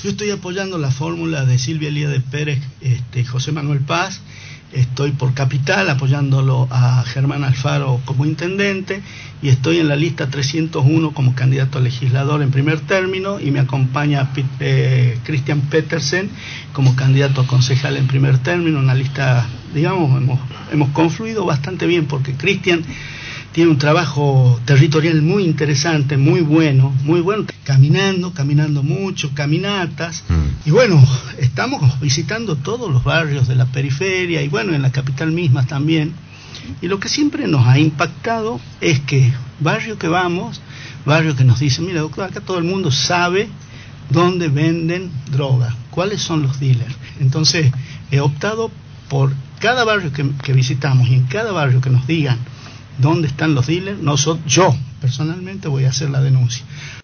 Yo estoy apoyando la fórmula de Silvia Elía de Pérez, José Manuel Paz. Estoy por Capital apoyándolo a Germán Alfaro como intendente y estoy en la lista 301 como candidato a legislador en primer término y me acompaña Cristian Petersen como candidato a concejal en primer término. Una lista, digamos, hemos confluido bastante bien porque Cristian tiene un trabajo territorial muy interesante, muy bueno, caminando mucho, caminatas, y bueno, estamos visitando todos los barrios de la periferia y bueno, en la capital misma también, y lo que siempre nos ha impactado es que barrio que vamos, barrio que nos dicen, mira doctor, acá todo el mundo sabe dónde venden droga, cuáles son los dealers. Entonces he optado por cada barrio que visitamos y en cada barrio que nos digan dónde están los dealers, yo personalmente voy a hacer la denuncia.